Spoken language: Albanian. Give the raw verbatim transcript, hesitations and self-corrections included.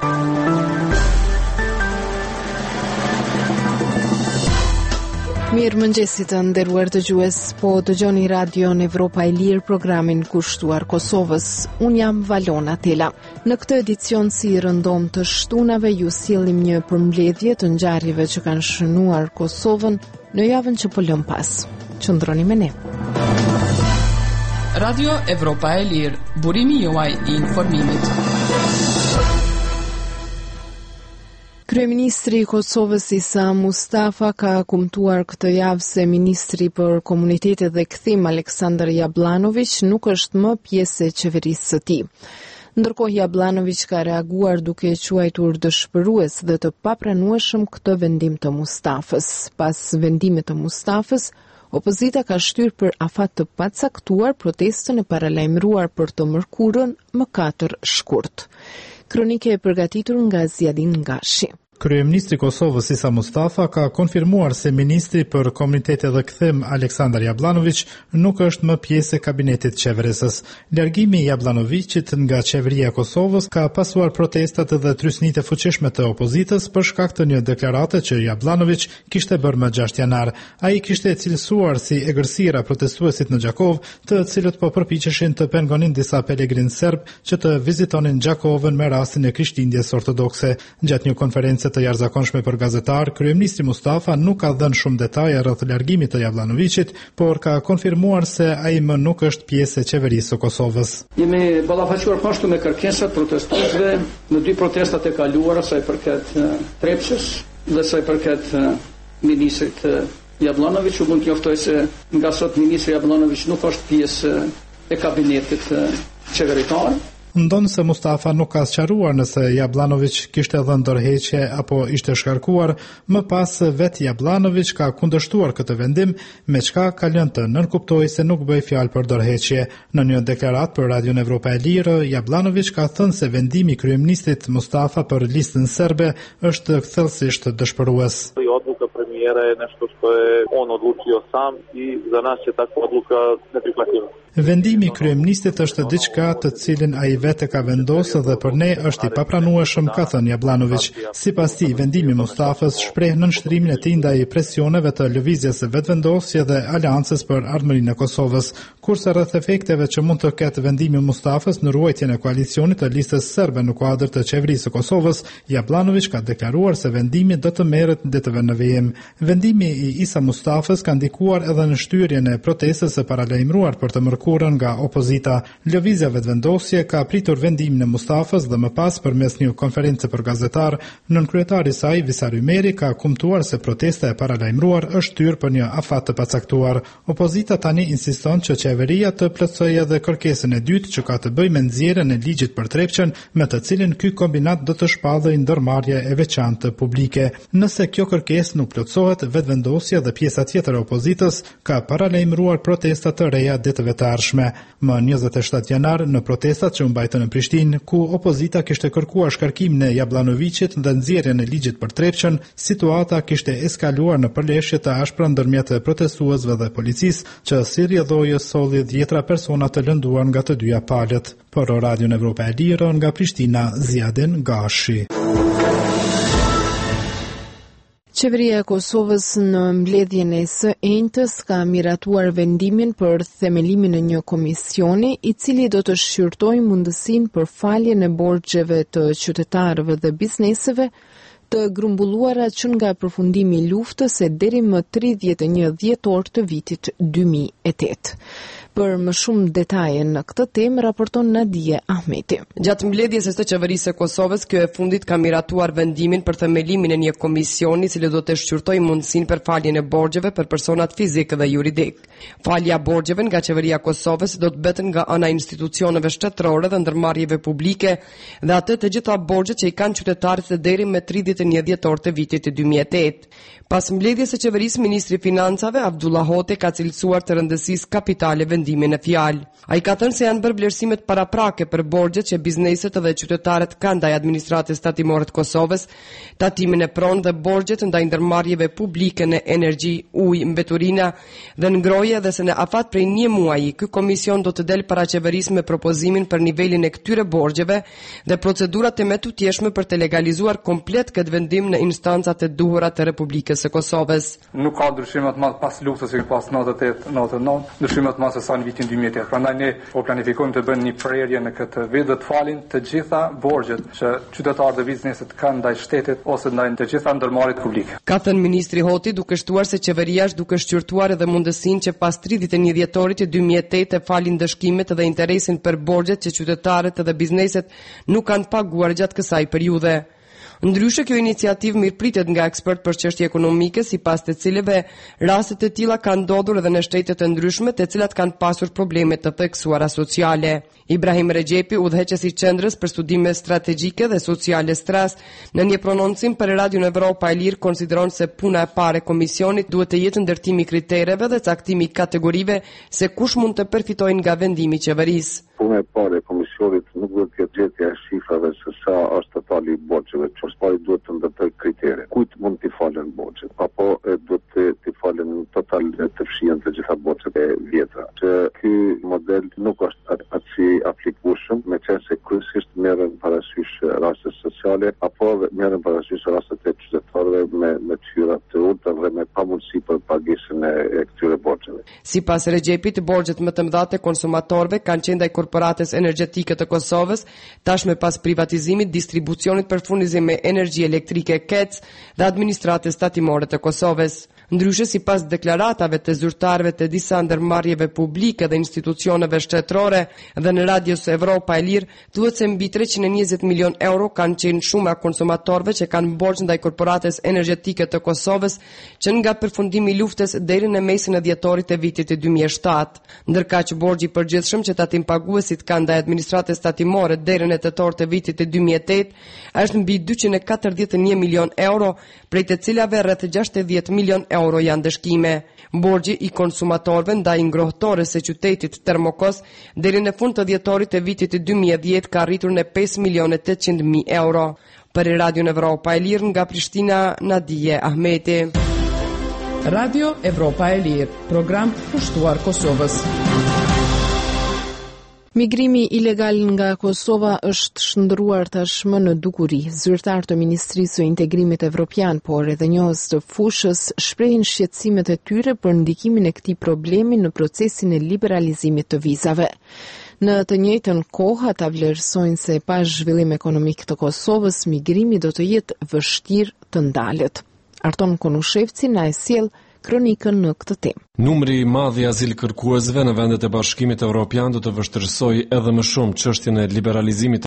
Mirë mëngjesit të nderuar dëgjues, po dëgjoni radion Evropa e Lirë, programin kushtuar Kosovës. Unë jam Valona Tela. Në këtë edicion si rëndom të shtunave ju sjellim një përmbledhje të ngjarjeve që kanë shënuar Kosovën në javën që po lëm pas. Qëndroni me ne. Radio Evropa e Lirë, burimi juaj i informimit. Kryeministri i Kosovës Isa Mustafa ka kumtuar këtë javë se ministri për komunitetet dhe kthim Aleksandar Jablanović nuk është më pjesë e qeverisë së tij. Ndërkohë Jablanović ka reaguar duke quajtur dëshpërues dhe të papranueshëm këtë vendim të Mustafës. Pas vendimit të Mustafës, opozita ka shtyrë për afat të pacaktuar protestën e paralajmëruar për të mërkurën më katër shkurt. Kronike e përgatitur nga Zjadin Ngashi. Kryeministri i Kosovës Isa Mustafa ka konfirmuar se ministri për komunitetet dhe kthim Aleksandar Jablanović nuk është më pjesë e kabinetit qeverisës. Largimi i Jablanovićit nga qeveria e Kosovës ka pasuar protestat dhe trysnitë e fuqishme të opozitës për shkak të një deklarate që Jablanović kishte bërë më gjashtë janar. Ai kishte cilësuar si egërsira protestuesit në Gjakov, të cilët po përpiqeshin të pengonin disa pelegrin serb që të vizitonin Gjakovën me rastin e Krishtlindjes ortodokse. Gjatë një konferencë të jashtëzakonshme për gazetar, kryeministri Mustafa nuk ka dhënë shumë detaje rreth largimit të Jablanovićit, por ka konfirmuar se ai më nuk është pjesë e qeverisë së Kosovës. Jemi ballafaquar pashtu me kërkesat protestuesve në dy protestat e kaluara, sa i përket Trepçës dhe sa i përket ministrit Jablanović. U mund të njoftoj se nga sot ministri Jablanović nuk është pjesë e kabinetit qeveritar. Ndonë se Mustafa nuk ka sqaruar nëse Jablanović kishte dhënë dorëheqje apo ishte shkarkuar, më pas vetë Jablanović ka kundërshtuar këtë vendim, me çka ka lënë të nënkuptojë se nuk bëi fjalë për dorëheqje. Në një deklaratë për Radion Evropa e Lirë, Jablanović ka thënë se vendimi i kryeministit Mustafa për listën serbe është thellësisht dëshpërues. Odluka premijera je nešto što je on odlučio sam i za nas je takva odluka neprihvatljiva. Vendimi i kryeministit është diçka të cilin ai vetë ka vendosur dhe për ne është i papranueshëm, ka thënë Jablanović. Sipas tij, vendimi i Mustafës shpreh nënshtrimin e tij ndaj presioneve të lëvizjes së vetëvendosje dhe aleancës për ardhmërinë e Kosovës, kurse rreth efekteve që mund të ketë vendimi i Mustafës në ruajtjen e koalicionit të listës serbe në kuadër të qeverisë së Kosovës, Jablanović ka deklaruar se vendimi do të merret ditëve në vijim. Vendimi i Isa Mustafës ka ndikuar edhe në shtyrjen e protestës së paralajmëruar për të mërkurën nga opozita. Lëvizja vetëvendosje ka pritur vendimin e Mustafës dhe më pas përmes një konferencë për gazetar, nënkryetari i saj Visar Ymeri ka kumtuar se protesta e paralajmëruar është shtyrë për një afat të pacaktuar. Opozita tani insiston që qeveria të plotësojë edhe kërkesën e dytë që ka të bëjë me nxjerrjen e ligjit për Trepçën, me të cilin ky kombinat do të shpallëjë ndërmarrje e veçantë publike. Nëse kjo kërkesë nuk plotësohet, vetëvendosja dhe pjesa tjetër e opozitës ka paralajmëruar protesta të reja ditëve të ardhshme. Më njëzet e shtatë janar, në protestat që u mbajtën në Prishtinë, ku opozita kishte kërkuar shkarkimin e Jablanovićit dhe nxjerrjen e ligjit për Trepçën, situata kishte eskaluar në përleshje të ashpra ndërmjet protestuesve dhe policisë, që si rrjedhojë solli dhjetra persona të lënduar nga të dyja palët. Për Radion Evropa e Lirë, nga Prishtina, Zjadin Ngashi. Qeveria e Kosovës në mbledhjen e së enjtës ka miratuar vendimin për themelimin e një komisioni i cili do të shqyrtojë mundësinë për faljen e borxheve të qytetarëve dhe bizneseve të grumbulluara që nga përfundimi i luftës e deri më tridhjetë e një dhjetor të vitit dy mijë e tetë. Për më shumë detaje në këtë temë raporton Nadije Ahmeti. Gjatë mbledhjes së qeverisë së Kosovës, kjo e fundit ka miratuar vendimin për themelimin e një komisioni i cili do të shqyrtojë mundësinë për faljen e borxheve për personat fizik dhe juridik. Falja e borxheve nga qeveria e Kosovës do të bëhet nga ana e institucioneve shtetërore dhe ndërmarrjeve publike dhe atë të gjitha borxhet që i kanë qytetarët deri më tridhjetë e një dhjetor të vitit dy mijë e tetë. Pas mbledhjes së qeverisë, ministri i Financave Abdullah Hoti ka cilësuar të rëndësisë kapitale vendimin e fjalë. Ai ka thënë se janë bërë vlerësimet paraprake për borxhet që bizneset dhe qytetarët kanë ndaj administratës tatimore të Kosovës, tatimin e pronë dhe borxhet ndaj ndërmarrjeve publike në energji, ujë, mbeturina dhe ngroje, dhe se në afat prej një muaji ky komision do të del para qeverisë me propozimin për nivelin e këtyre borxheve dhe procedurat e metutjeshme për të legalizuar komplet këtë vendim në instancat e duhura të Republikës së Kosovës. Nuk ka ndryshime të madh pas luftës që pas nëntëdhjetë e tetë nëntëdhjetë e nëntë, ndryshime të madh se sa në vitin dy mijë e tetë. Prandaj ne po planifikojmë të bëjmë një prerje në këtë vit dhe të falin të gjitha borxhet që qytetarët dhe bizneset kanë ndaj shtetit ose ndaj të gjitha ndërmarrjet publike. Ka thënë ministri Hoti, duke shtuar se qeveria është duke shqyrtuar edhe mundësinë që pas tridhjetë e një dhjetorit të dy mijë e tetë të falin dëshkimet dhe interesin për borxhet që qytetarët dhe bizneset nuk kanë paguar gjatë kësaj periudhe. Ndryshe, kjo iniciativë mirëpritet nga ekspert për çështje ekonomike, sipas të cilëve rastet e tilla kanë ndodhur edhe në shtete të ndryshme, të cilat kanë pasur probleme të theksuara sociale. Ibrahim Rexhepi, udhëheqësi i Qendrës për Studime Strategjike dhe Sociale Stras, në një prononcim për Radion Evropa e Lirë, konsideron se puna e parë e komisionit duhet të jetë ndërtimi i kritereve dhe caktimi i kategorive se kush mund të përfitojë nga vendimi i qeverisë. Puna e parë e komisionit nuk duhet të jetë gjetja e shifrave se sa është totali i borxheve, çfarë duhet të ndërtoj kritere. Kujt mund të falen borxhet, apo duhet të, të falen total të fshihen të gjitha borxhet e vjetra. Që ky model nuk është atë aplikueshëm, me qenë se kryesisht merren parasysh rastet sociale apo merren parasysh rastet e qytetarëve me me çyra të ulta dhe me pamundësi për pagesën e, e këtyre borxheve. Sipas Rexhepit, borxhet më të mëdha të konsumatorëve kanë qenë ndaj korporatës energjetike të Kosovës, tashmë pas privatizimit distribucionit për furnizim me energji elektrike K E C dhe administratës tatimore të Kosovës. Ndryshe, sipas deklaratave të zyrtarëve të disa ndërmarrjeve publike dhe institucioneve shtetërore dhe në Radios Evropa e Lirë, thuhet se mbi treqind e njëzet milion euro kanë qenë shuma konsumatorëve që kanë borxh ndaj korporatës energjetike të Kosovës që nga përfundimi i luftës deri në mesin e dhjetorit të vitit të dy mijë e shtatë. Ndërkaq borxhi i përgjithshëm që tatim paguesit kanë ndaj administratës tatimore deri në tetor të vitit të dy mijë e tetë është mbi dyqind e katërdhjetë e një milion euro, prej të cilave rreth gjashtëdhjetë milion euro janë dëshkime. Borxhi i konsumatorëve ndaj ngrohtores së qytetit Termokos deri në fund të dhjetorit të vitit të dy mijë e dhjetë ka arritur në pesë milionë e tetëqind mijë euro. Për Radion Evropa e Lirë, nga Prishtina, Nadije Ahmeti. Radio Evropa e Lirë, program pushtuar Kosovës. Migrimi ilegal nga Kosova është shndruar tashmë në dukuri. Zyrtar të Ministrisë së Integrimit Evropian, por edhe njohës të fushës, shprehin shqetësimet e tyre për ndikimin e këtij problemi në procesin e liberalizimit të vizave. Në të njëjtën kohë, ata vlerësojnë se pa zhvillim ekonomik të Kosovës, migrimi do të jetë vështirë të ndalet. Arton Konushevci na e sjell kronikën në këtë temë. Numri i madh i azil kërkuesve në vendet e Bashkimit Evropian do të vështirësojë edhe më shumë çështjen e liberalizimit